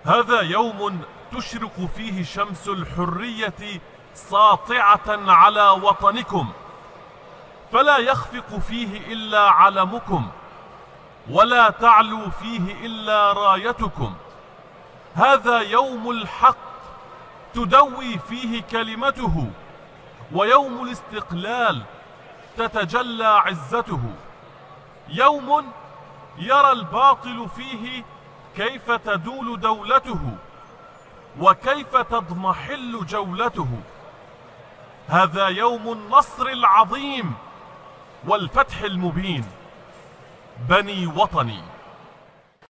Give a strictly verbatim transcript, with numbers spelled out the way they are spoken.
هذا يوم تشرق فيه شمس الحرية ساطعة على وطنكم، فلا يخفق فيه إلا علمكم، ولا تعلو فيه إلا رايتكم. هذا يوم الحق تدوي فيه كلمته، ويوم الاستقلال تتجلى عزته. يوم يرى الباطل فيه كيف تدول دولته، وكيف تضمحل جولته. هذا يوم النصر العظيم والفتح المبين. بني وطني.